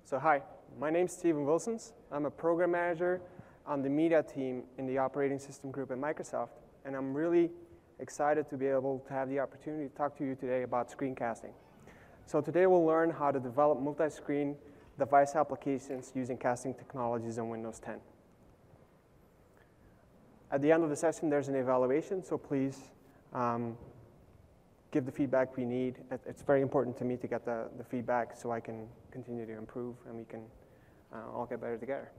So hi, my name's Steven Wilsons. I'm a program manager on the media team in the operating system group at Microsoft, and I'm really excited to be able to have the opportunity to talk to you today about screencasting. So today we'll learn how to develop multi-screen device applications using casting technologies in Windows 10. At the end of the session, there's an evaluation, so please give the feedback we need. It's very important to me to get the feedback so I can continue to improve and we can all get better together.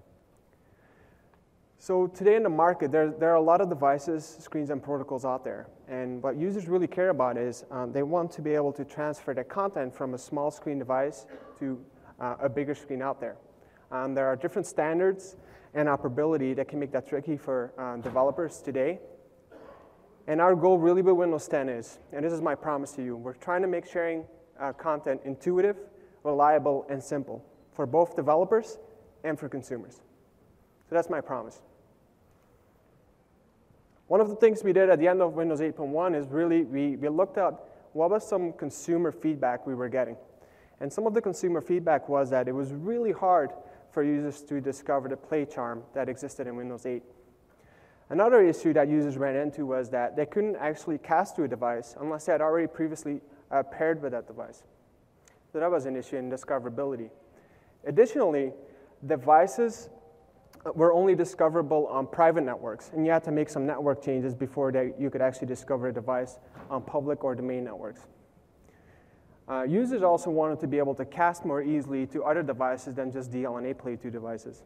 So today in the market, there are a lot of devices, screens, and protocols out there. And what users really care about is they want to be able to transfer their content from a small screen device to a bigger screen out there. There are different standards and operability that can make that tricky for developers today. And our goal really with Windows 10 is, and this is my promise to you, we're trying to make sharing content intuitive, reliable, and simple for both developers and for consumers. So that's my promise. One of the things we did at the end of Windows 8.1 is really we looked at what was some consumer feedback we were getting. And some of the consumer feedback was that it was really hard for users to discover the play charm that existed in Windows 8. Another issue that users ran into was that they couldn't actually cast to a device unless they had already previously paired with that device. So that was an issue in discoverability. Additionally, devices were only discoverable on private networks, and you had to make some network changes before you could actually discover a device on public or domain networks. Users also wanted to be able to cast more easily to other devices than just DLNA Play 2 devices.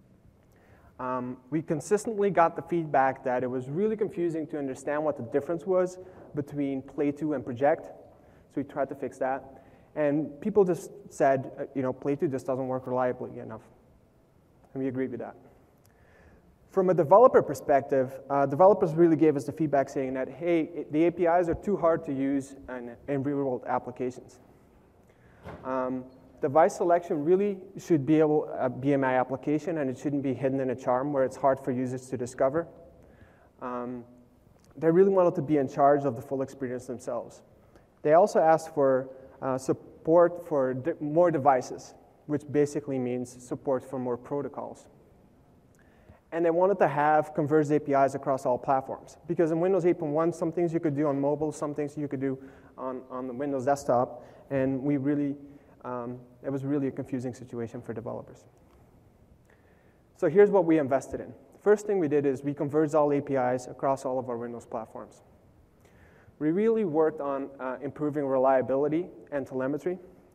We consistently got the feedback that it was really confusing to understand what the difference was between Play 2 and Project, so we tried to fix that. And people just said, Play 2 just doesn't work reliably enough, and we agreed with that. From a developer perspective, developers really gave us the feedback saying that, hey, the APIs are too hard to use in real-world applications. Device selection really should be a BMI application, and it shouldn't be hidden in a charm where it's hard for users to discover. They really wanted to be in charge of the full experience themselves. They also asked for support for more devices, which basically means support for more protocols. And they wanted to have converged APIs across all platforms. Because in Windows 8.1, some things you could do on mobile, some things you could do on the Windows desktop, and it was really a confusing situation for developers. So here's what we invested in. The first thing we did is we converged all APIs across all of our Windows platforms. We really worked on improving reliability and telemetry.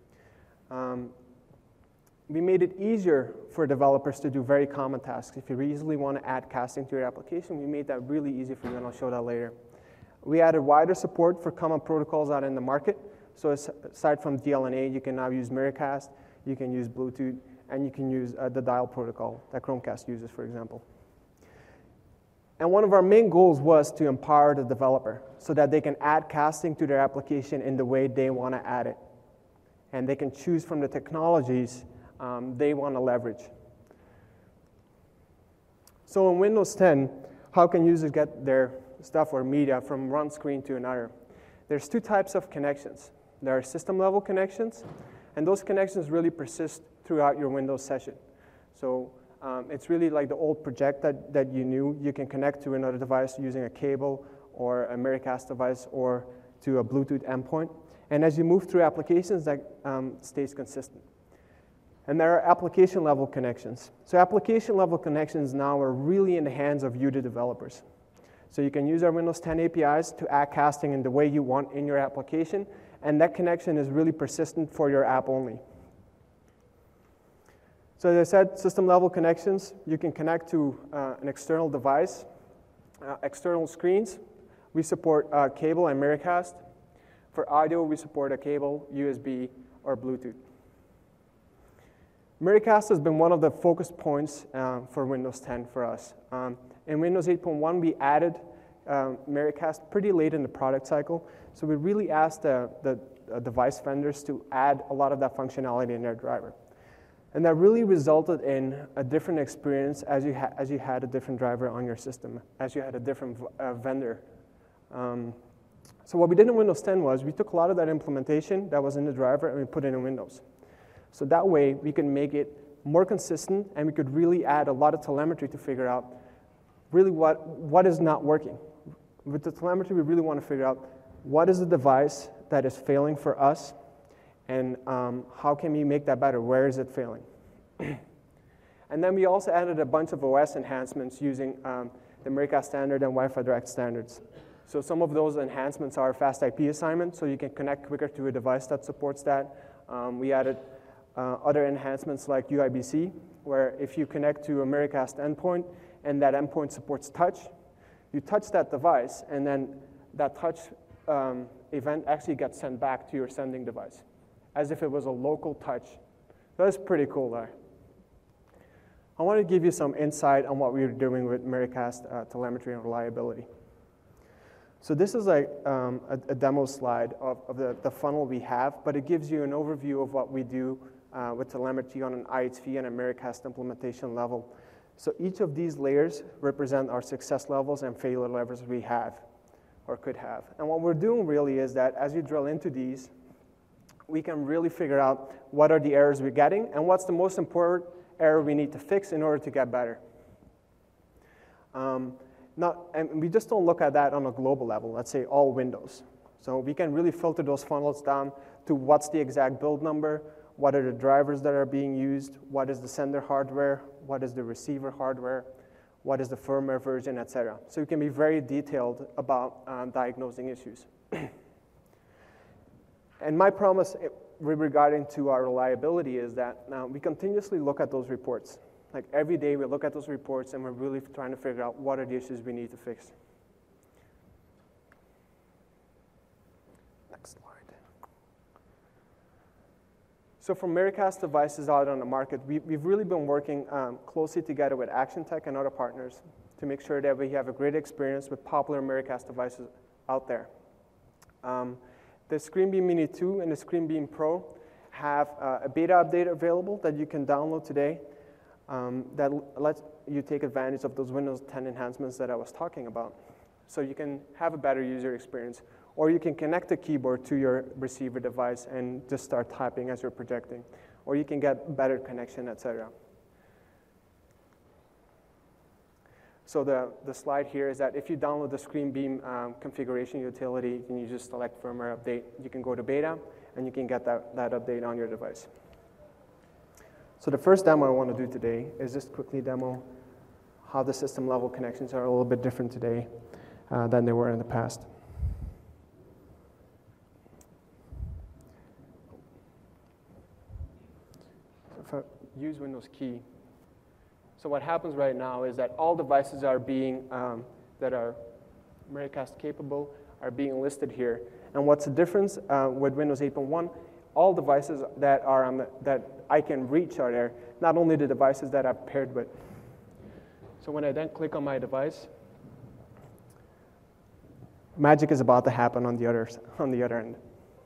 We made it easier for developers to do very common tasks. If you easily want to add casting to your application, we made that really easy for you, and I'll show that later. We added wider support for common protocols out in the market. So aside from DLNA, you can now use Miracast, you can use Bluetooth, and you can use the dial protocol that Chromecast uses, for example. And one of our main goals was to empower the developer so that they can add casting to their application in the way they want to add it. And they can choose from the technologies they want to leverage. So in Windows 10, how can users get their stuff or media from one screen to another? There's two types of connections. There are system-level connections, and those connections really persist throughout your Windows session. So it's really like the old Project that you knew. You can connect to another device using a cable or a Miracast device or to a Bluetooth endpoint. And as you move through applications, that stays consistent. And there are application-level connections. So application-level connections now are really in the hands of you, the developers. So you can use our Windows 10 APIs to add casting in the way you want in your application, and that connection is really persistent for your app only. So as I said, system-level connections, you can connect to an external device, external screens. We support cable and Miracast. For audio, we support a cable, USB, or Bluetooth. Miracast has been one of the focus points for Windows 10 for us. In Windows 8.1, we added Miracast pretty late in the product cycle, so we really asked the device vendors to add a lot of that functionality in their driver. And that really resulted in a different experience as you had a different driver on your system, as you had a different vendor. So what we did in Windows 10 was we took a lot of that implementation that was in the driver and we put it in Windows. So that way, we can make it more consistent, and we could really add a lot of telemetry to figure out really what is not working. With the telemetry, we really want to figure out what is the device that is failing for us, and how can we make that better? Where is it failing? And then we also added a bunch of OS enhancements using the Miracast standard and Wi-Fi Direct standards. So some of those enhancements are fast IP assignment, so you can connect quicker to a device that supports that. We added other enhancements like UIBC, where if you connect to a Miracast endpoint and that endpoint supports touch, you touch that device, and then that touch event actually gets sent back to your sending device, as if it was a local touch. That's pretty cool there. I want to give you some insight on what we were doing with Miracast telemetry and reliability. So this is like a demo slide of the funnel we have, but it gives you an overview of what we do with telemetry on an IHV and a Miracast implementation level. So each of these layers represent our success levels and failure levels we have or could have. And what we're doing really is that as you drill into these, we can really figure out what are the errors we're getting and what's the most important error we need to fix in order to get better. And we just don't look at that on a global level, let's say all Windows. So we can really filter those funnels down to what's the exact build number, what are the drivers that are being used, what is the sender hardware, what is the receiver hardware, what is the firmware version, etc. So you can be very detailed about diagnosing issues. And my promise regarding to our reliability is that we continuously look at those reports. Like every day we look at those reports and we're really trying to figure out what are the issues we need to fix. Next slide. So for Miracast devices out on the market, we've really been working closely together with ActionTech and other partners to make sure that we have a great experience with popular Miracast devices out there. The ScreenBeam Mini 2 and the ScreenBeam Pro have a beta update available that you can download today that lets you take advantage of those Windows 10 enhancements that I was talking about. So you can have a better user experience, or you can connect the keyboard to your receiver device and just start typing as you're projecting, or you can get better connection, etc. So the slide here is that if you download the ScreenBeam configuration utility and you just select firmware update, you can go to beta and you can get that update on your device. So the first demo I want to do today is just quickly demo how the system level connections are a little bit different today than they were in the past. So if I use Windows key, so what happens right now is that all devices are being, that are Miracast capable are being listed here. And what's the difference with Windows 8.1? All devices that are that I can reach are there, not only the devices that I've paired with. So when I then click on my device, magic is about to happen on the other end.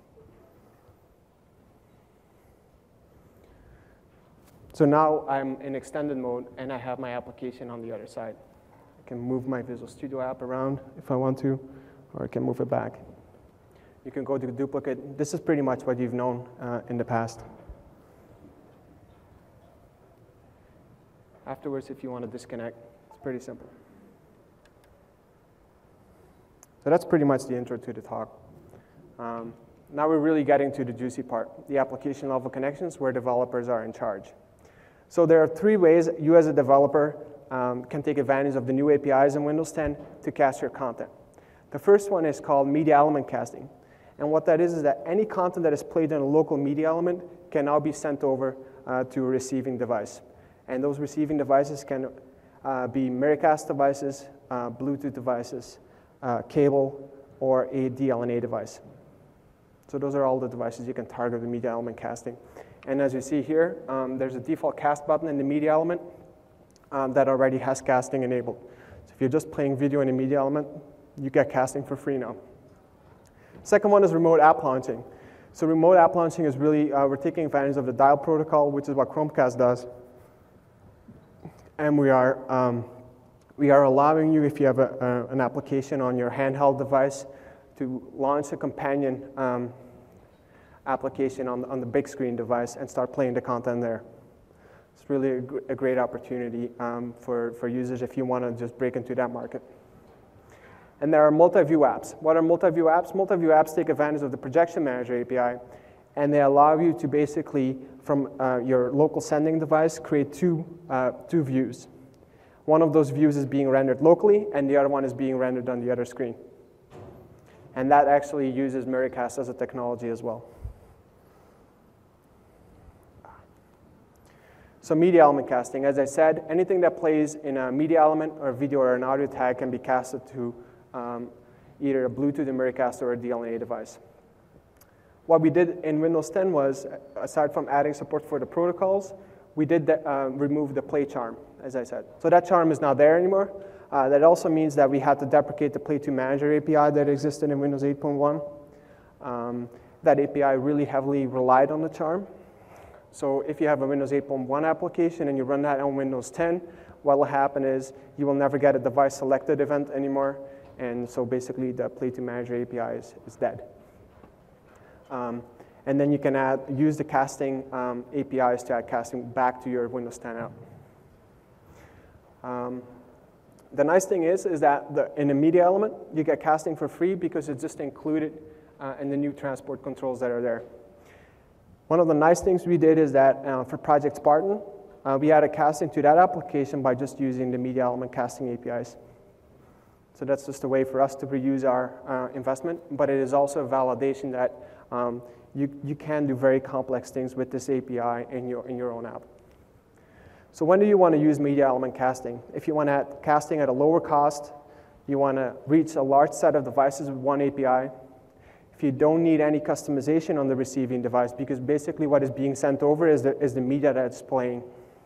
So now I'm in extended mode and I have my application on the other side. I can move my Visual Studio app around if I want to, or I can move it back. You can go to duplicate. This is pretty much what you've known in the past. Afterwards, if you want to disconnect, it's pretty simple. So that's pretty much the intro to the talk. Now we're really getting to the juicy part, the application level connections where developers are in charge. So there are three ways you as a developer can take advantage of the new APIs in Windows 10 to cast your content. The first one is called media element casting. And what that is that any content that is played in a local media element can now be sent over to a receiving device. And those receiving devices can be Miracast devices, Bluetooth devices, cable, or a DLNA device. So those are all the devices you can target with media element casting. And as you see here, there's a default cast button in the media element that already has casting enabled. So if you're just playing video in a media element, you get casting for free now. Second one is remote app launching. So remote app launching is really, we're taking advantage of the dial protocol, which is what Chromecast does. And we are allowing you, if you have an application on your handheld device, to launch a companion application on the big screen device and start playing the content there. It's really a great opportunity for users if you want to just break into that market. And there are multi-view apps. What are multi-view apps? Multi-view apps take advantage of the Projection Manager API, and they allow you to basically, from your local sending device, create two views. One of those views is being rendered locally, and the other one is being rendered on the other screen. And that actually uses Miracast as a technology as well. So media element casting, as I said, anything that plays in a media element or a video or an audio tag can be casted to either a Bluetooth, a Miracast, or a DLNA device. What we did in Windows 10 was, aside from adding support for the protocols, we did remove the play charm, as I said. So that charm is not there anymore. That also means that we had to deprecate the Play to Manager API that existed in Windows 8.1. That API really heavily relied on the charm. So if you have a Windows 8.1 application and you run that on Windows 10, what will happen is you will never get a device selected event anymore. And so basically the Play to Manager API is dead. And then you can use the casting APIs to add casting back to your Windows 10 app. The nice thing is that in the media element, you get casting for free because it's just included in the new transport controls that are there. One of the nice things we did is that for Project Spartan, we added casting to that application by just using the media element casting APIs. So that's just a way for us to reuse our investment, but it is also a validation that you can do very complex things with this API in your own app. So when do you want to use media element casting? If you want to add casting at a lower cost, you want to reach a large set of devices with one API. If you don't need any customization on the receiving device, because basically what is being sent over is the media that it's playing.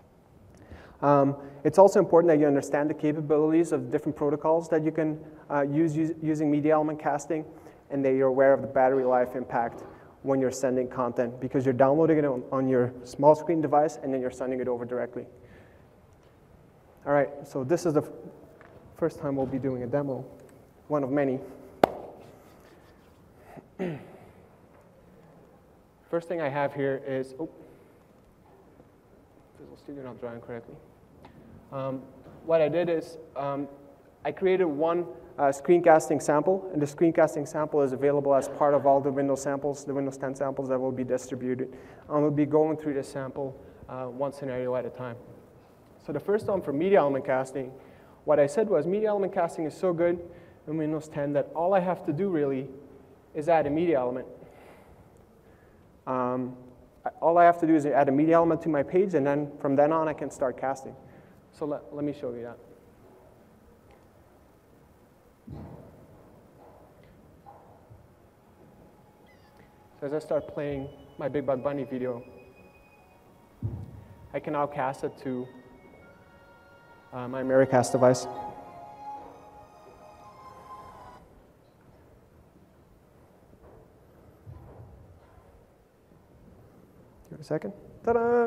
It's also important that you understand the capabilities of different protocols that you can use using media element casting, and that you're aware of the battery life impact when you're sending content, because you're downloading it on your small screen device and then you're sending it over directly. All right, so this is the first time we'll be doing a demo, one of many. First thing I have here is, Visual Studio not drawing correctly. What I did is I created one screencasting sample, and the screencasting sample is available as part of all the Windows samples, the Windows 10 samples that will be distributed. We'll be going through this sample one scenario at a time. So the first one for media element casting, what I said was media element casting is so good in Windows 10 that all I have to do really is add a media element. All I have to do is add a media element to my page, and then from then on I can start casting. So let me show you that. So as I start playing my Big Bad Bunny video, I can now cast it to my Miracast device. Give it a second. Ta-da!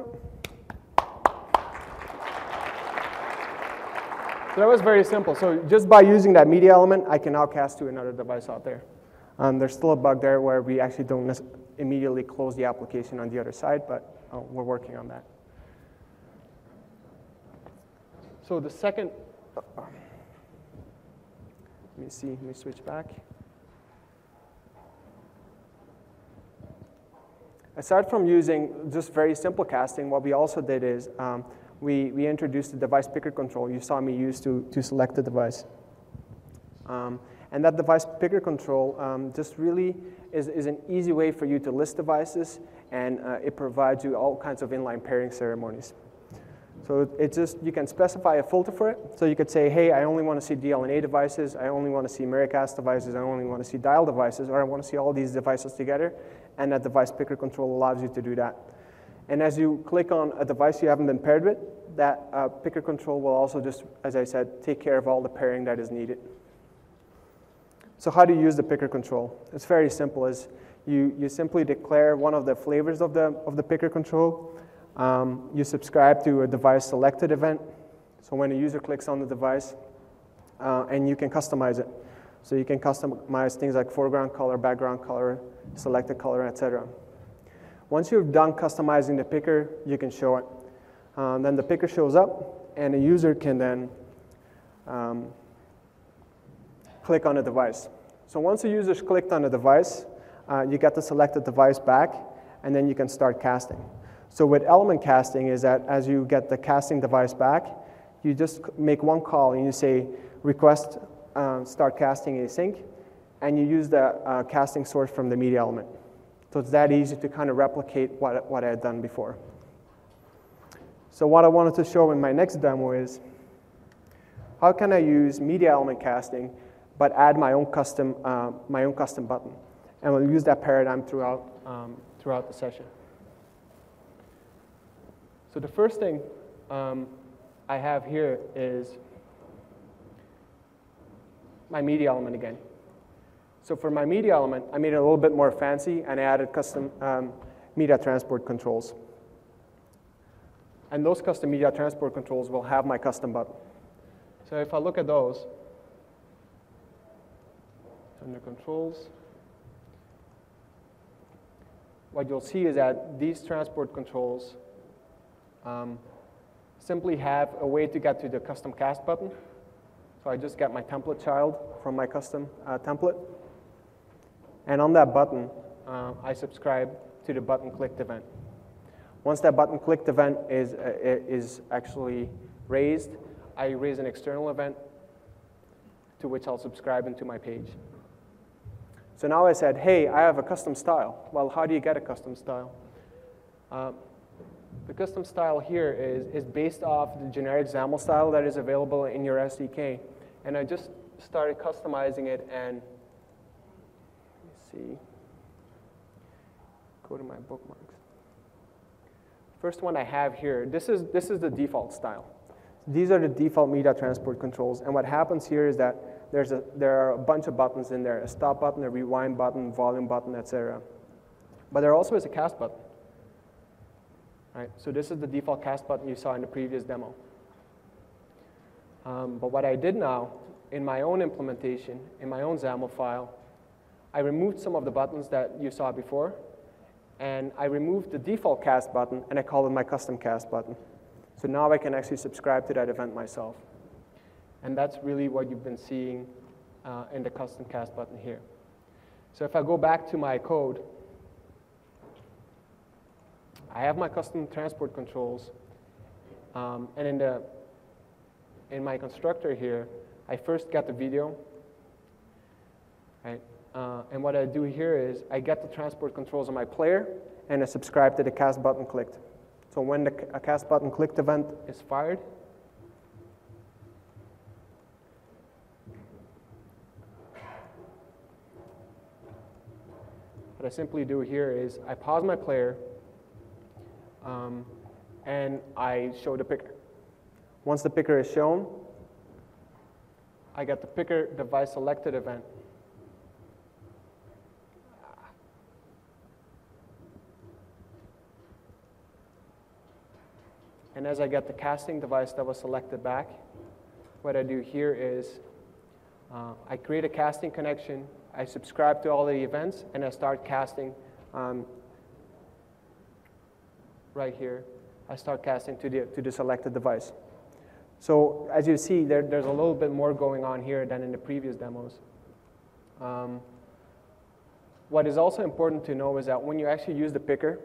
So that was very simple. So just by using that media element, I can now cast to another device out there. There's still a bug there where we actually don't immediately close the application on the other side, but we're working on that. So the second, let me switch back. Aside from using just very simple casting, what we also did is we introduced the device picker control you saw me use to select the device. And that device picker control just really is an easy way for you to list devices, and it provides you all kinds of inline pairing ceremonies. So you can specify a filter for it. So you could say, hey, I only want to see DLNA devices, I only want to see Miracast devices, I only want to see dial devices, or I want to see all these devices together, and that device picker control allows you to do that. And as you click on a device you haven't been paired with, that picker control will also just, as I said, take care of all the pairing that is needed. So how do you use the picker control? It's very simple. You simply declare one of the flavors of the picker control. You subscribe to a device selected event. So when a user clicks on the device, and you can customize it. So you can customize things like foreground color, background color, selected color, etc. Once you've done customizing the picker, you can show it. Then the picker shows up, and a user can then click on the device. So once the user's clicked on the device, you get the selected device back, and then you can start casting. So with element casting is that as you get the casting device back, you just make one call and you say request start casting async, and you use the casting source from the media element. So it's that easy to kind of replicate what I had done before. So what I wanted to show in my next demo is how can I use media element casting but add my own custom button, and we'll use that paradigm throughout the session. So the first thing I have here is my media element again. So for my media element, I made it a little bit more fancy, and I added custom media transport controls. And those custom media transport controls will have my custom button. So if I look at those, under controls, what you'll see is that these transport controls simply have a way to get to the custom cast button. So I just get my template child from my custom template. And on that button, I subscribe to the button clicked event. Once that button clicked event is actually raised, I raise an external event to which I'll subscribe into my page. So now I said, hey, I have a custom style. Well, how do you get a custom style? The custom style here is based off the generic XAML style that is available in your SDK. And I just started customizing it, and let's see, go to my bookmarks. First one I have here, this is the default style. These are the default media transport controls, and what happens here is that there are a bunch of buttons in there, a stop button, a rewind button, volume button, etc. But there also is a cast button. Right? So this is the default cast button you saw in the previous demo. But what I did now, in my own implementation, in my own XAML file, I removed some of the buttons that you saw before, and I removed the default cast button, and I called it my custom cast button. So now I can actually subscribe to that event myself. And that's really what you've been seeing in the custom cast button here. So if I go back to my code, I have my custom transport controls, and in my constructor here, I first get the video, right? And what I do here is I get the transport controls on my player, and I subscribe to the cast button clicked. So when the cast button clicked event is fired, what I simply do here is I pause my player, and I show the picker. Once the picker is shown, I get the picker device selected event. And as I get the casting device that was selected back, what I do here is I create a casting connection, I subscribe to all the events, and I start casting right here. I start casting to the selected device. So as you see, there's a little bit more going on here than in the previous demos. What is also important to know is that when you actually use the picker,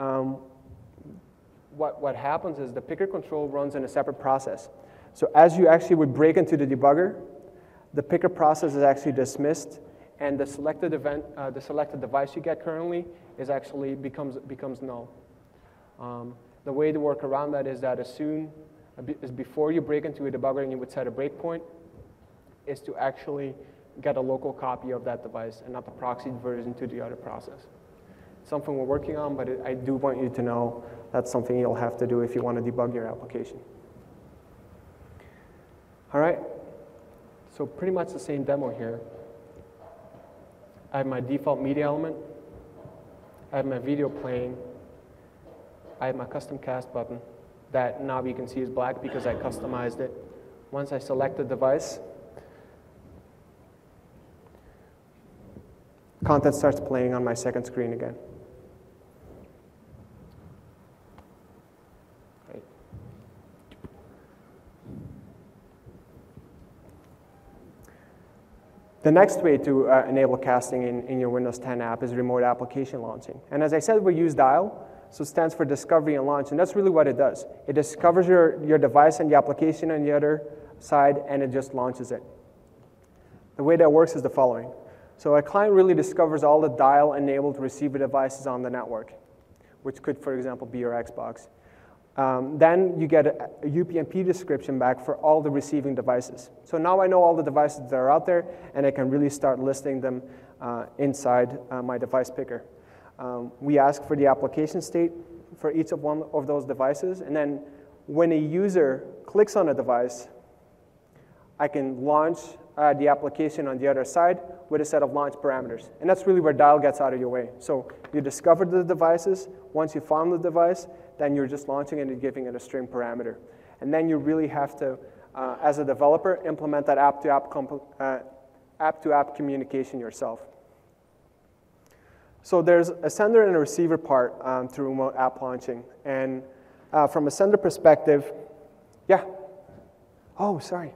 what happens is the picker control runs in a separate process. So as you actually would break into the debugger, the picker process is actually dismissed, and the selected event, the selected device you get currently is actually becomes null. The way to work around that is that as before you break into a debugger and you would set a breakpoint, is to actually get a local copy of that device and not the proxied version to the other process. Something we're working on, but I do want you to know that's something you'll have to do if you want to debug your application. All right, so pretty much the same demo here. I have my default media element, I have my video playing, I have my custom cast button that now you can see is black because I customized it. Once I select the device, content starts playing on my second screen again. Right. The next way to enable casting in your Windows 10 app is remote application launching. And as I said, we use DIAL, so it stands for Discovery and Launch, and that's really what it does. It discovers your device and the application on the other side, and it just launches it. The way that works is the following. So a client really discovers all the DIAL-enabled receiver devices on the network, which could, for example, be your Xbox. Then you get a UPnP description back for all the receiving devices. So now I know all the devices that are out there, and I can really start listing them inside my device picker. We ask for the application state for each of one of those devices, and then when a user clicks on a device, I can launch the application on the other side with a set of launch parameters. And that's really where DIAL gets out of your way. So you discovered the devices. Once you found the device, then you're just launching it and giving it a string parameter. And then you really have to, as a developer, implement that app-to-app communication yourself. So there's a sender and a receiver part to remote app launching. And from a sender perspective, yeah. Oh, sorry.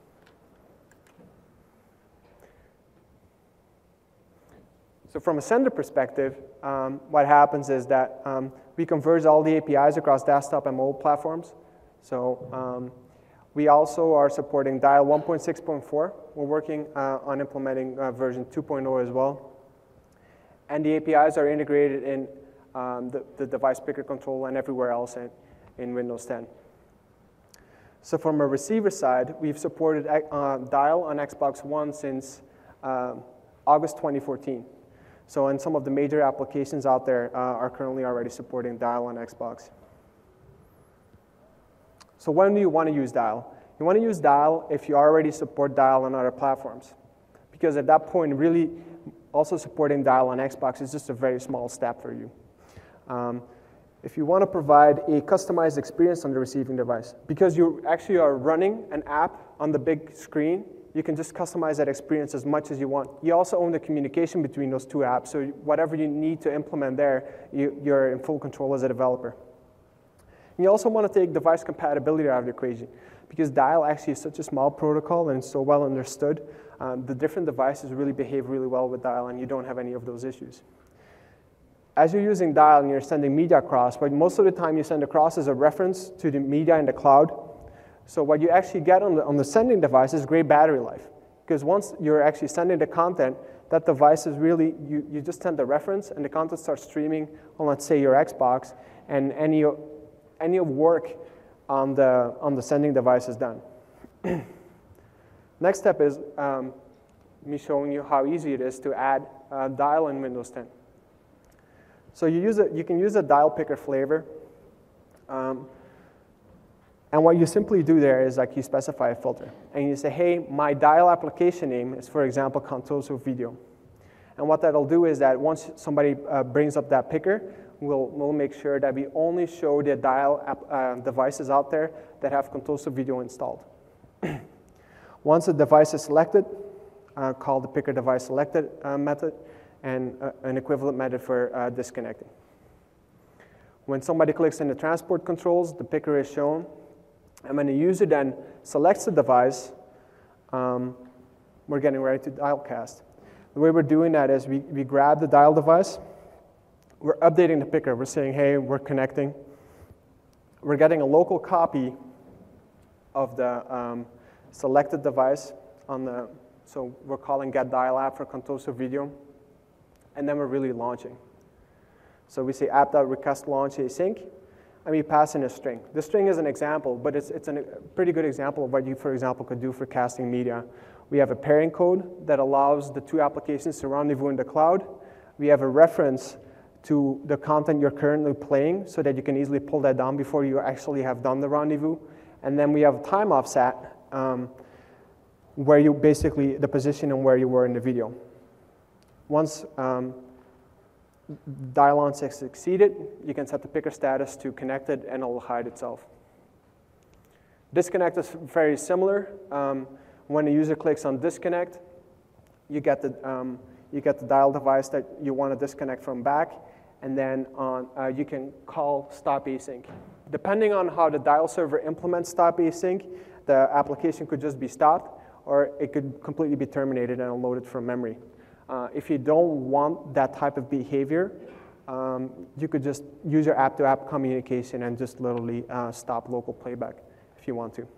So from a sender perspective, what happens is that we converge all the APIs across desktop and mobile platforms. So we also are supporting DIAL 1.6.4. We're working on implementing version 2.0 as well. And the APIs are integrated in the device picker control and everywhere else in Windows 10. So from a receiver side, we've supported DIAL on Xbox One since August 2014. So and some of the major applications out there are currently already supporting DIAL on Xbox. So when do you want to use DIAL? You want to use DIAL if you already support DIAL on other platforms. Because at that point, really, also supporting DIAL on Xbox is just a very small step for you. If you want to provide a customized experience on the receiving device, because you actually are running an app on the big screen, you can just customize that experience as much as you want. You also own the communication between those two apps, so whatever you need to implement there, you're in full control as a developer. And you also want to take device compatibility out of the equation, because DIAL actually is such a small protocol and it's so well understood. The different devices really behave really well with DIAL, and you don't have any of those issues. As you're using DIAL and you're sending media across, but most of the time you send across is a reference to the media in the cloud. So what you actually get on the sending device is great battery life. Because once you're actually sending the content, that device is really, you just send the reference and the content starts streaming on, let's say, your Xbox, and any work on the sending device is done. Next step is me showing you how easy it is to add DIAL in Windows 10. So you can use a DIAL picker flavor. And what you simply do there is like you specify a filter. And you say, hey, my DIAL application name is, for example, Contoso Video. And what that'll do is that once somebody brings up that picker, we'll make sure that we only show the DIAL devices out there that have Contoso Video installed. Once a device is selected, call the picker device selected method, and an equivalent method for disconnecting. When somebody clicks in the transport controls, the picker is shown. And when the user then selects the device, we're getting ready to DIAL cast. The way we're doing that is we grab the DIAL device, we're updating the picker, we're saying, hey, we're connecting. We're getting a local copy of the selected device so we're calling get DIAL app for Contoso Video, and then we're really launching. So we say app.request launch async, and we pass in a string. The string is an example, but it's a pretty good example of what you, for example, could do for casting media. We have a pairing code that allows the two applications to rendezvous in the cloud. We have a reference to the content you're currently playing so that you can easily pull that down before you actually have done the rendezvous. And then we have a time offset where you basically, the position and where you were in the video. Once DIAL launch is succeeded, you can set the picker status to connected and it will hide itself. Disconnect is very similar. When a user clicks on disconnect, you get the DIAL device that you want to disconnect from back, and then you can call stop async. Depending on how the dial server implements stop async, the application could just be stopped, or it could completely be terminated and unloaded from memory. If you don't want that type of behavior, you could just use your app-to-app communication and just literally stop local playback if you want to.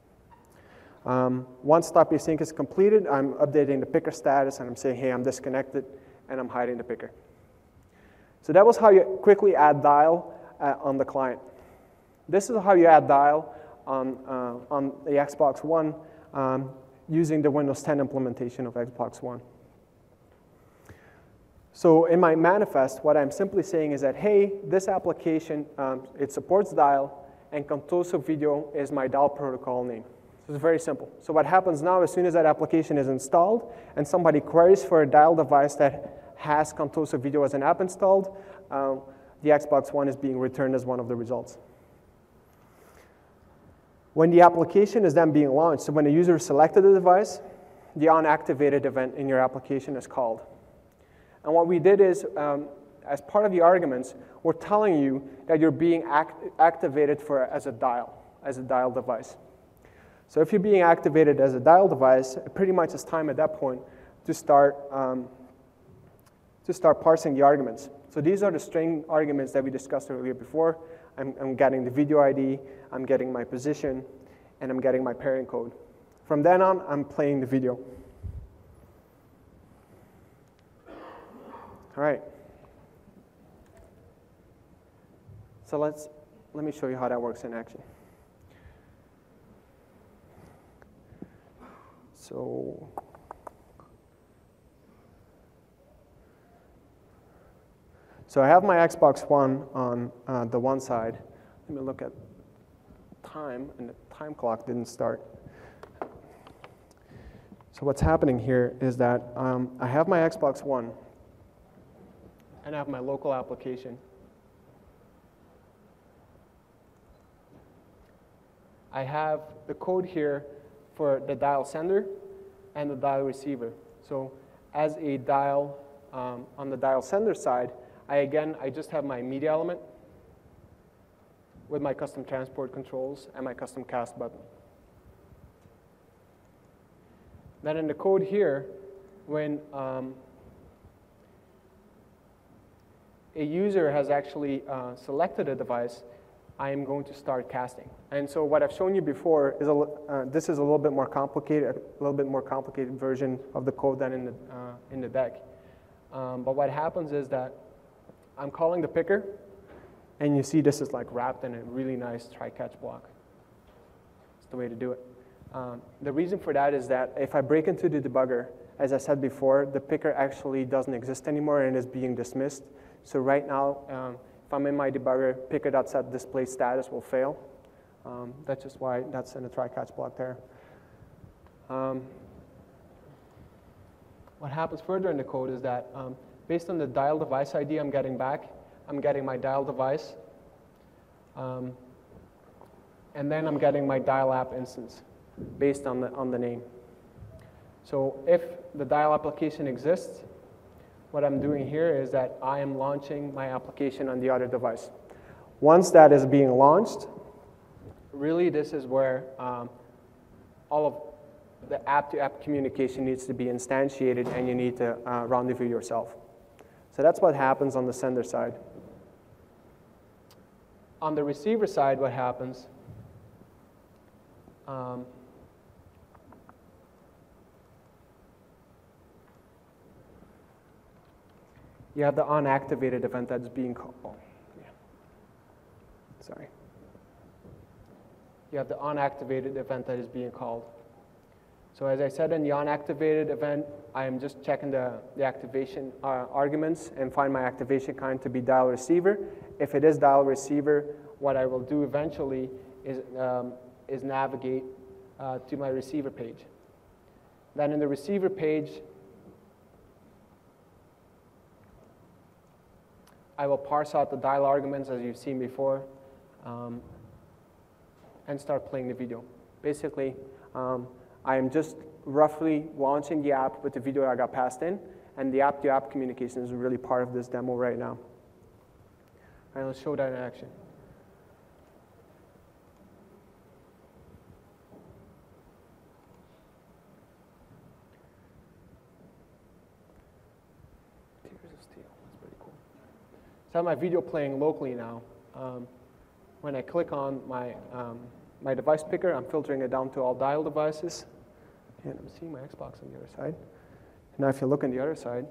Once stop async is completed, I'm updating the picker status, and I'm saying, hey, I'm disconnected, and I'm hiding the picker. So that was how you quickly add dial on the client. This is how you add dial on the Xbox One using the Windows 10 implementation of Xbox One. So in my manifest, what I'm simply saying is that, hey, this application, it supports dial, and Contoso Video is my dial protocol name. So it's very simple. So what happens now, as soon as that application is installed, and somebody queries for a dial device that has Contoso Video as an app installed, the Xbox One is being returned as one of the results. When the application is then being launched, so when the user selected the device, the onActivated event in your application is called. And what we did is, as part of the arguments, we're telling you that you're being activated as a dial device. So if you're being activated as a dial device, it pretty much is time at that point to start parsing the arguments. So these are the string arguments that we discussed earlier before. I'm getting the video ID, I'm getting my position, and I'm getting my pairing code. From then on, I'm playing the video. All right. So let me show you how that works in action. So I have my Xbox One on the one side. Let me look at time, and the time clock didn't start. So what's happening here is that I have my Xbox One, and I have my local application. I have the code here for the dial sender and the dial receiver. So as a dial, on the dial sender side, I just have my media element with my custom transport controls and my custom cast button. Then in the code here, when a user has actually selected a device, I am going to start casting. And so what I've shown you before is this is a little bit more complicated version of the code than in the deck. But what happens is that I'm calling the picker, and you see this is like wrapped in a really nice try-catch block. It's the way to do it. The reason for that is that if I break into the debugger, as I said before, the picker actually doesn't exist anymore and is being dismissed. So right now, if I'm in my debugger, picker.setDisplay status will fail. That's just why that's in the try-catch block there. What happens further in the code is that based on the dial device ID I'm getting back, I'm getting my dial device, and then I'm getting my dial app instance based on the name. So if the dial application exists, what I'm doing here is that I am launching my application on the other device. Once that is being launched, really this is where all of the app-to-app communication needs to be instantiated, and you need to rendezvous yourself. So that's what happens on the sender side. On the receiver side, what happens, you have the onActivated event that's being called. Oh, yeah. Sorry. You have the onActivated event that is being called. So as I said, in the onActivated event, I am just checking the activation arguments and find my activation kind to be dial receiver. If it is dial receiver, what I will do eventually is navigate to my receiver page. Then in the receiver page, I will parse out the dial arguments as you've seen before and start playing the video. Basically, I am just roughly launching the app with the video I got passed in, and the app-to-app communication is really part of this demo right now. All right, let's show that in action. So I have my video playing locally now. When I click on my device picker, I'm filtering it down to all dial devices. And I'm seeing my Xbox on the other side. Now if you look on the other side,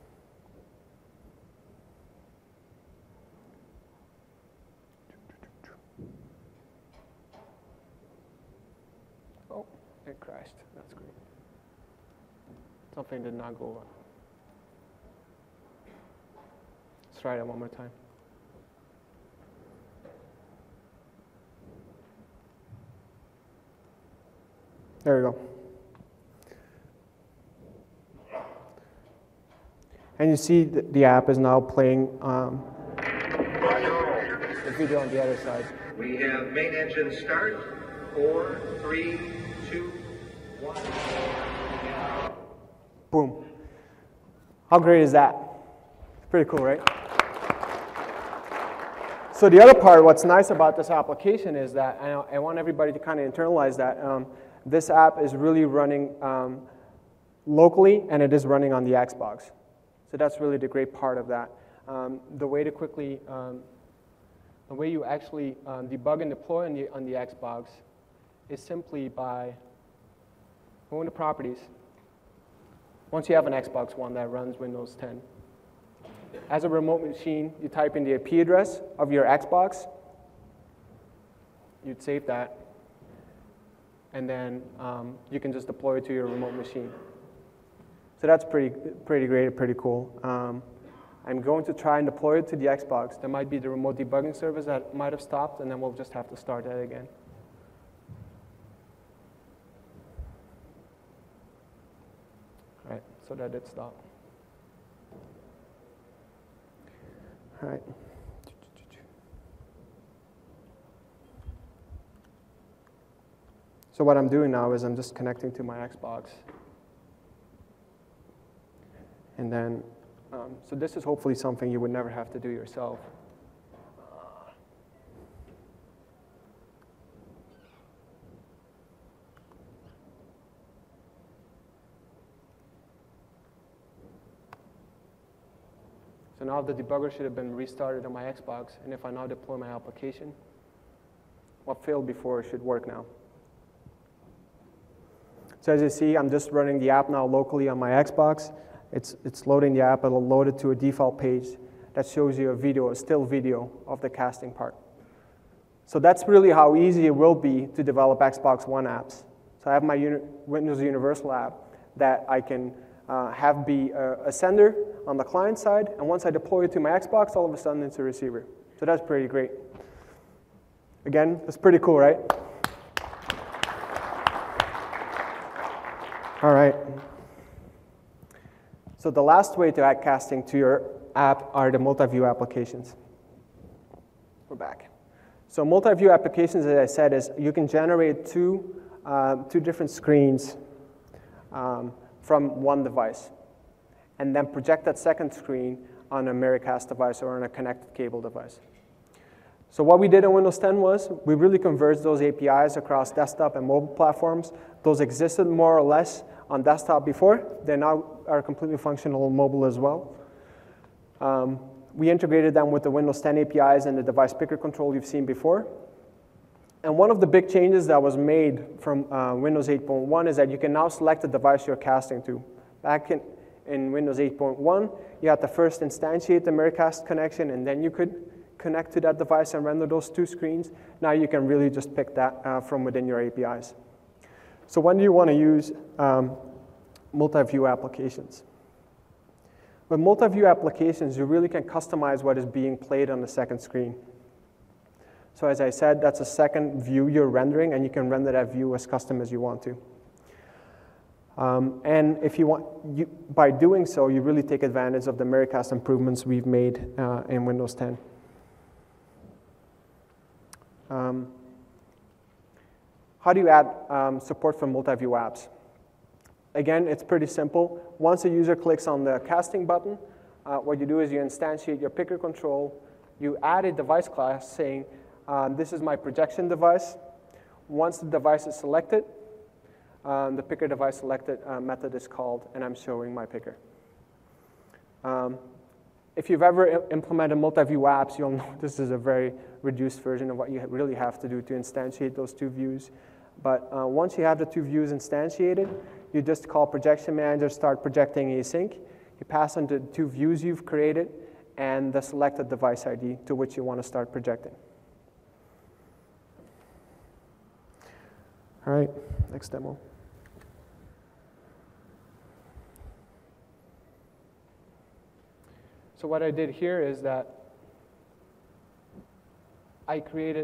oh, it crashed. That's great. Something did not go well. Let's try that one more time. There we go. And you see the app is now playing the video on the other side. We have main engine start. 4, 3, 2, 1. Boom. How great is that? Pretty cool, right? So the other part, what's nice about this application is that, I want everybody to kind of internalize that, this app is really running locally, and it is running on the Xbox. So that's really the great part of that. The way to quickly, the way you actually debug and deploy on the Xbox is simply by going to Properties. Once you have an Xbox One that runs Windows 10, as a remote machine, you type in the IP address of your Xbox. You'd save that, and then you can just deploy it to your remote machine. So that's pretty great, pretty cool. I'm going to try and deploy it to the Xbox. There might be the remote debugging service that might have stopped, and then we'll just have to start that again. All right, so that did stop. All right. So what I'm doing now is I'm just connecting to my Xbox. And then, so this is hopefully something you would never have to do yourself. So now the debugger should have been restarted on my Xbox, and if I now deploy my application, what failed before should work now. So as you see, I'm just running the app now locally on my Xbox. It's loading the app. It'll load it to a default page that shows you a video, a still video of the casting part. So that's really how easy it will be to develop Xbox One apps. So I have my Windows Universal app that I can have be a sender on the client side, and once I deploy it to my Xbox, all of a sudden it's a receiver. So that's pretty great. Again, that's pretty cool, right? All right. So the last way to add casting to your app are the multi-view applications. We're back. So multi-view applications, as I said, is you can generate two different screens from one device, and then project that second screen on a Miracast device or on a connected cable device. So what we did in Windows 10 was we really converged those APIs across desktop and mobile platforms. Those existed more or less on desktop before. They now are completely functional on mobile as well. We integrated them with the Windows 10 APIs and the device picker control you've seen before. And one of the big changes that was made from Windows 8.1 is that you can now select the device you're casting to. Back in Windows 8.1, you had to first instantiate the Miracast connection, and then you could connect to that device and render those two screens. Now you can really just pick that from within your APIs. So when do you want to use multi-view applications? With multi-view applications, you really can customize what is being played on the second screen. So as I said, that's a second view you're rendering, and you can render that view as custom as you want to. And if you want, by doing so, you really take advantage of the Miracast improvements we've made in Windows 10. How do you add support for multi-view apps? Again, it's pretty simple. Once a user clicks on the casting button, what you do is you instantiate your picker control. You add a device class saying, this is my projection device. Once the device is selected, the picker device selected method is called, and I'm showing my picker. If you've ever implemented multi-view apps, you'll know this is a very reduced version of what you really have to do to instantiate those two views. But once you have the two views instantiated, you just call Projection Manager, start projecting async. You pass on the two views you've created and the selected device ID to which you want to start projecting. All right, next demo. So what I did here is that I created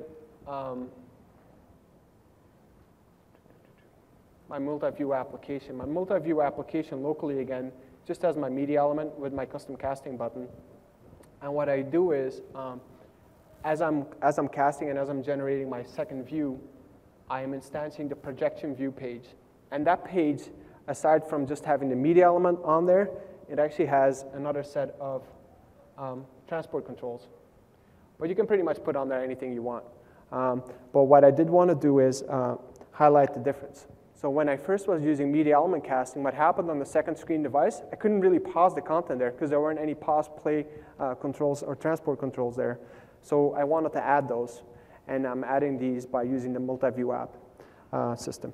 my multi-view application. My multi-view application locally, again, just has my media element with my custom casting button. And what I do is, as I'm casting and as I'm generating my second view, I am instantiating the projection view page. And that page, aside from just having the media element on there, it actually has another set of transport controls. But you can pretty much put on there anything you want. But what I did want to do is highlight the difference. So when I first was using media element casting, what happened on the second screen device, I couldn't really pause the content there because there weren't any pause play controls or transport controls there. So I wanted to add those. And I'm adding these by using the multi-view app system.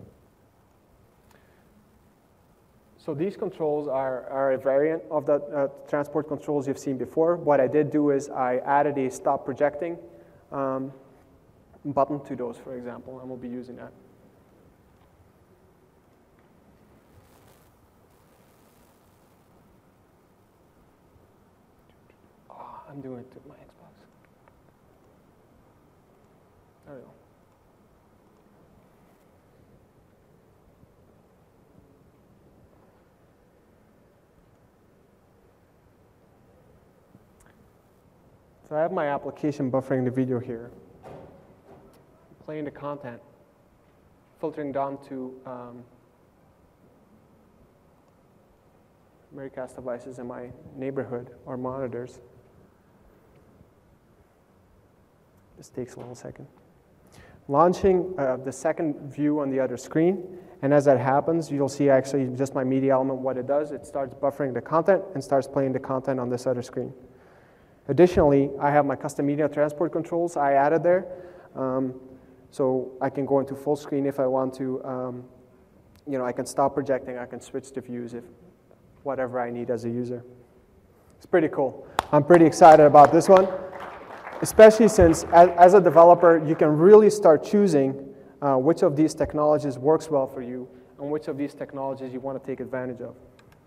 So these controls are a variant of the transport controls you've seen before. What I did do is I added a stop projecting button to those, for example, and we'll be using that. Oh, I'm doing it to my Xbox. There we go. So I have my application buffering the video here, playing the content, filtering down to Miracast devices in my neighborhood or monitors. This takes a little second. Launching the second view on the other screen, and as that happens, you'll see actually just my media element, what it does, it starts buffering the content and starts playing the content on this other screen. Additionally, I have my custom media transport controls I added there, so I can go into full screen if I want to. I can stop projecting, I can switch the views if whatever I need as a user. It's pretty cool. I'm pretty excited about this one, especially since as a developer, you can really start choosing which of these technologies works well for you and which of these technologies you want to take advantage of.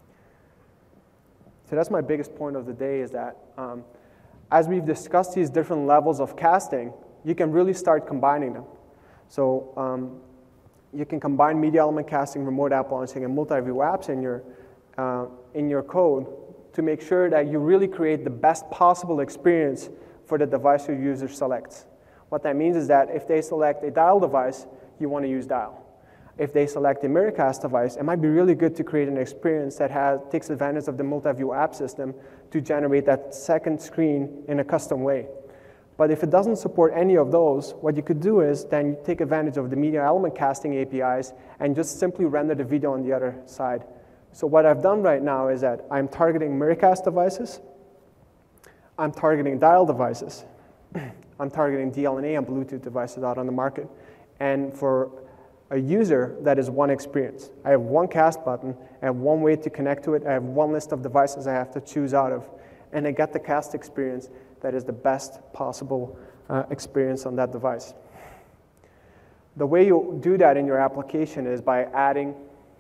So that's my biggest point of the day is that as we've discussed these different levels of casting, you can really start combining them. So you can combine media element casting, remote app launching, and multi-view apps in your code to make sure that you really create the best possible experience for the device your user selects. What that means is that if they select a dial device, you want to use dial. If they select a Miracast device, it might be really good to create an experience that takes advantage of the multi-view app system to generate that second screen in a custom way. But if it doesn't support any of those, what you could do is then you take advantage of the media element casting APIs and just simply render the video on the other side. So what I've done right now is that I'm targeting Miracast devices, I'm targeting dial devices, I'm targeting DLNA and Bluetooth devices out on the market. And for a user, that is one experience. I have one cast button, I have one way to connect to it, I have one list of devices I have to choose out of, and I get the cast experience that is the best possible experience on that device. The way you do that in your application is by adding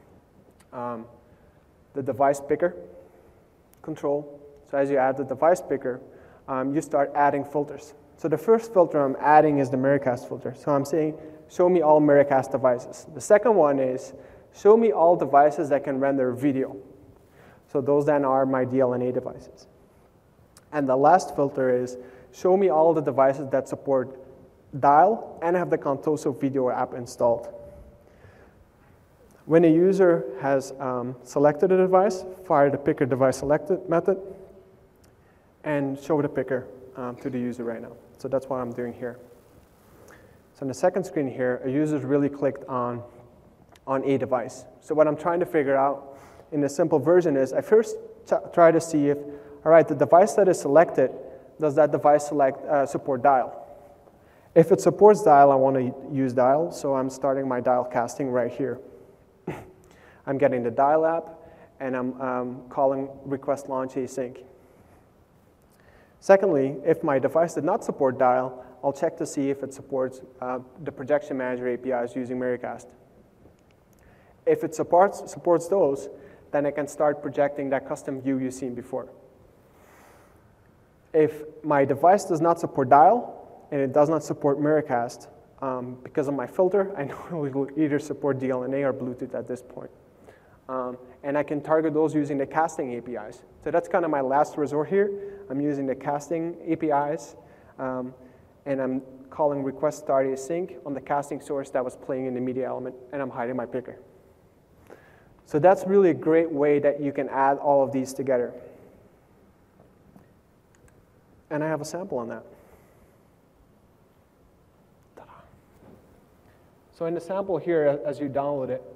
the device picker control. So as you add the device picker, you start adding filters. So the first filter I'm adding is the Miracast filter. So I'm saying, show me all Miracast devices. The second one is, show me all devices that can render video. So those then are my DLNA devices. And the last filter is, show me all the devices that support dial and have the Contoso video app installed. When a user has selected a device, fire the picker device selected method, and show the picker to the user right now. So that's what I'm doing here. So on the second screen here, a user's really clicked on a device. So what I'm trying to figure out in the simple version is I first try to see if all right, the device that is selected, does that device support dial? If it supports dial, I want to use dial, so I'm starting my dial casting right here. I'm getting the dial app, and I'm calling request launch async. Secondly, if my device did not support dial, I'll check to see if it supports the projection manager APIs using Miracast. If it supports those, then I can start projecting that custom view you've seen before. If my device does not support dial, and it does not support Miracast, because of my filter, I know it will either support DLNA or Bluetooth at this point. And I can target those using the casting APIs. So that's kind of my last resort here. I'm using the casting APIs, and I'm calling request start async on the casting source that was playing in the media element, and I'm hiding my picker. So that's really a great way that you can add all of these together. And I have a sample on that. Ta-da. So in the sample here, as you download it,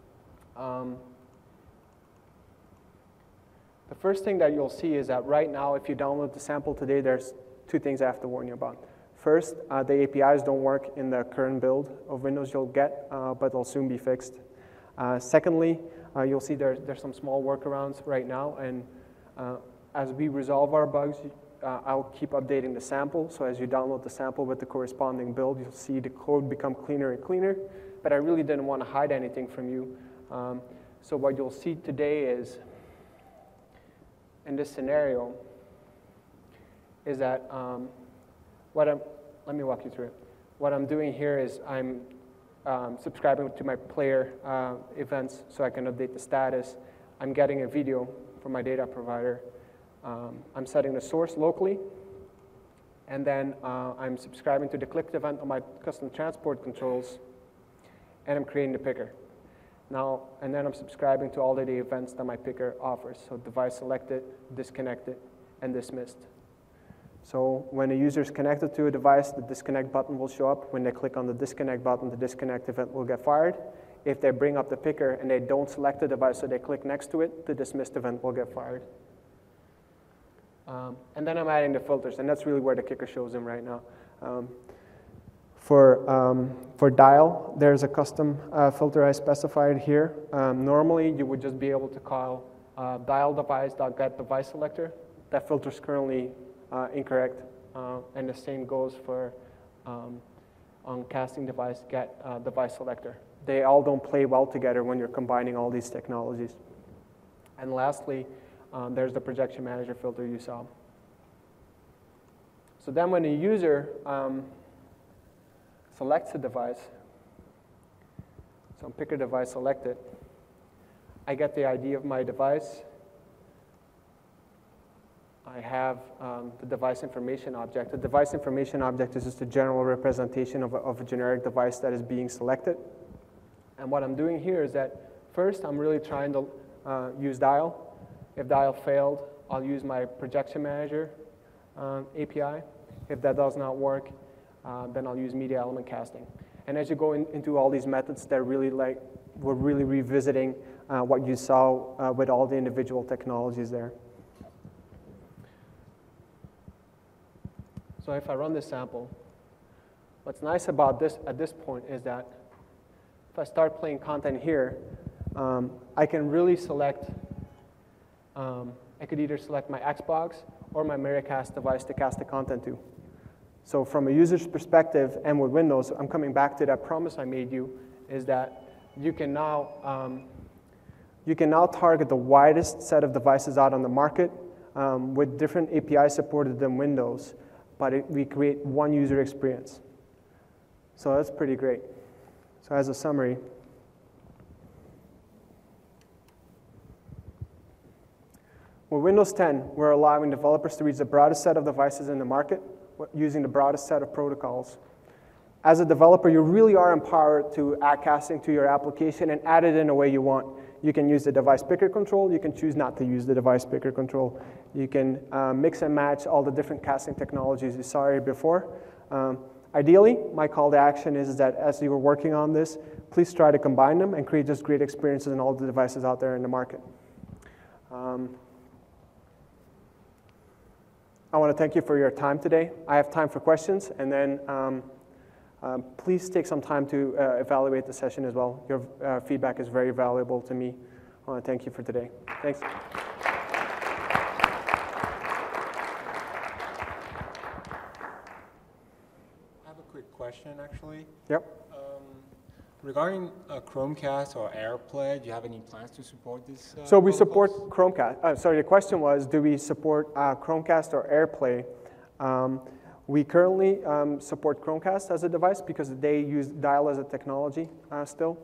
the first thing that you'll see is that right now, if you download the sample today, there's two things I have to warn you about. First, the APIs don't work in the current build of Windows you'll get, but they'll soon be fixed. Secondly, you'll see there's some small workarounds right now, and as we resolve our bugs, I'll keep updating the sample. So as you download the sample with the corresponding build, you'll see the code become cleaner and cleaner, but I really didn't want to hide anything from you. So what you'll see today is, in this scenario, is that let me walk you through it. What I'm doing here is I'm subscribing to my player events so I can update the status. I'm getting a video from my data provider. I'm setting the source locally, and then I'm subscribing to the clicked event on my custom transport controls, and I'm creating the picker. Now, and then I'm subscribing to all of the events that my picker offers. So device selected, disconnected, and dismissed. So when a user is connected to a device, the disconnect button will show up. When they click on the disconnect button, the disconnect event will get fired. If they bring up the picker and they don't select the device, so they click next to it, the dismissed event will get fired. And then I'm adding the filters, and that's really where the kicker shows in right now. For dial, there's a custom filter I specified here. Normally, you would just be able to call dial device.get device selector. That filter is currently incorrect, and the same goes for on casting device get device selector. They all don't play well together when you're combining all these technologies. And lastly, there's the projection manager filter you saw. So then when a user selects a device, so picker device selected, I get the ID of my device. I have the device information object. The device information object is just a general representation of a generic device that is being selected. And what I'm doing here is that first I'm really trying to use dial. If dial failed, I'll use my projection manager API. If that does not work, then I'll use media element casting. And as you go into all these methods, they're really we're really revisiting what you saw with all the individual technologies there. So if I run this sample, what's nice about this at this point is that if I start playing content here, I can really select, I could either select my Xbox or my Miracast device to cast the content to. So from a user's perspective and with Windows, I'm coming back to that promise I made you, is that you can now target the widest set of devices out on the market with different APIs supported than Windows, but we create one user experience. So that's pretty great. So as a summary, with Windows 10, we're allowing developers to reach the broadest set of devices in the market using the broadest set of protocols. As a developer, you really are empowered to add casting to your application and add it in a way you want. You can use the device picker control. You can choose not to use the device picker control. You can mix and match all the different casting technologies you saw here before. Ideally, my call to action is that as you were working on this, please try to combine them and create just great experiences in all the devices out there in the market. I want to thank you for your time today. I have time for questions, and then please take some time to evaluate the session as well. Your feedback is very valuable to me. I want to thank you for today. Thanks. I have a quick question, actually. Yep. Regarding Chromecast or AirPlay, do you have any plans to support this? So we support Chromecast. Sorry, the question was, do we support Chromecast or AirPlay? We currently support Chromecast as a device because they use Dial as a technology still.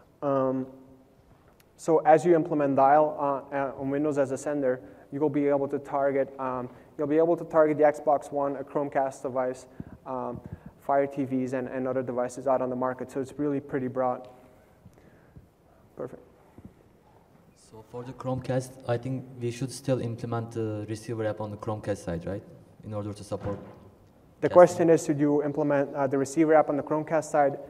So as you implement Dial on Windows as a sender, you will be able to target. You'll be able to target the Xbox One, a Chromecast device, Fire TVs, and other devices out on the market. So it's really pretty broad. Perfect. So for the Chromecast, I think we should still implement the receiver app on the Chromecast side, right? In order to support. The question is, should you implement the receiver app on the Chromecast side?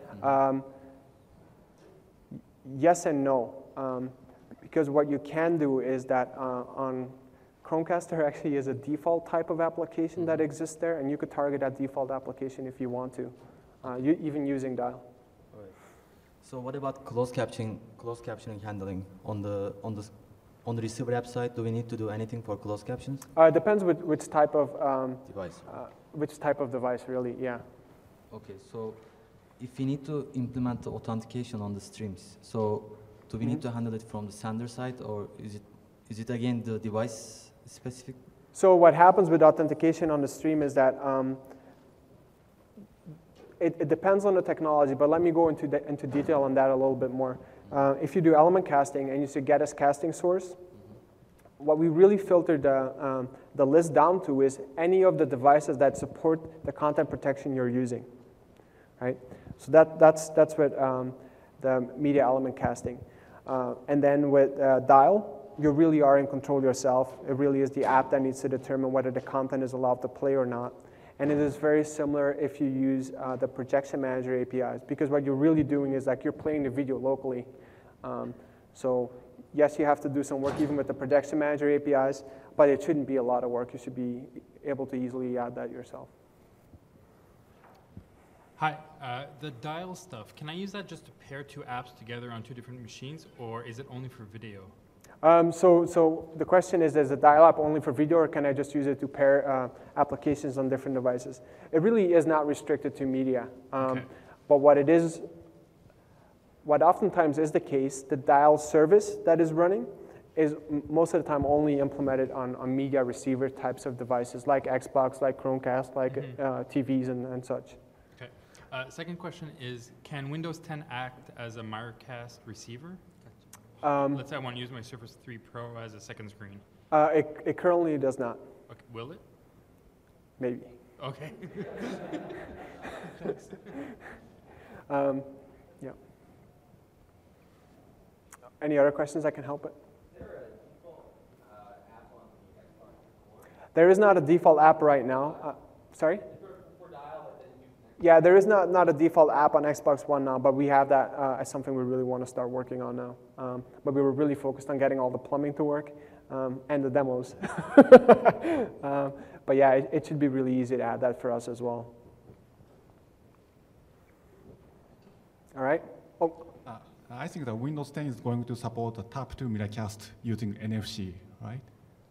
Yes and no. Because what you can do is that on Chromecast, there actually is a default type of application that exists there, and you could target that default application if you want to, even using Dial. All right. So what about closed captioning handling on the receiver app side? Do we need to do anything for closed captions? It depends which type of Device. which type of device, really. Yeah. Okay, so if we need to implement the authentication on the streams, so do we need to handle it from the sender side, or is it again the device specific? So what happens with authentication on the stream is that it depends on the technology, but let me go into detail on that a little bit more. If you do element casting and you say get as casting source, what we really filtered the list down to is any of the devices that support the content protection you're using, right? So that's what the media element casting. And then with Dial, you really are in control yourself. It really is the app that needs to determine whether the content is allowed to play or not. And it is very similar if you use the projection manager APIs, because what you're really doing is like you're playing the video locally. So yes, you have to do some work even with the projection manager APIs, but it shouldn't be a lot of work. You should be able to easily add that yourself. Hi, the Dial stuff, can I use that just to pair two apps together on two different machines, or is it only for video? So the question is the Dial app only for video, or can I just use it to pair applications on different devices? It really is not restricted to media. Okay. But what oftentimes is the case, the Dial service that is running is most of the time only implemented on media receiver types of devices, like Xbox, like Chromecast, like TVs and such. Okay. Second question is, can Windows 10 act as a Miracast receiver? Let's say I want to use my Surface 3 Pro as a second screen. It currently does not. Okay. Will it? Maybe. Okay. Yeah. Any other questions I can help with? Is there a default app on the Xbox One? There is not a default app right now. Sorry? For Dial, that you can Yeah, there is not a default app on Xbox One now, but we have that as something we really want to start working on now. But we were really focused on getting all the plumbing to work and the demos. But yeah, it should be really easy to add that for us as well. All right? Oh. I think that Windows 10 is going to support the Tap to Miracast using NFC, right?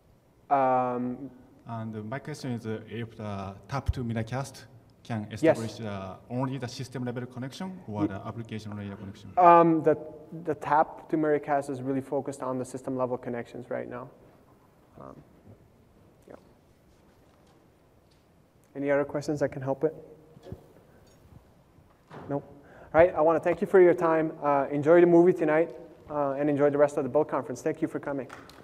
And my question is if the Tap to Miracast can establish only the system level connection or the application layer connection? The Tap to Miracast is really focused on the system level connections right now. Yeah. Any other questions I can help with? No? All right, I want to thank you for your time. Enjoy the movie tonight and enjoy the rest of the Build Conference. Thank you for coming.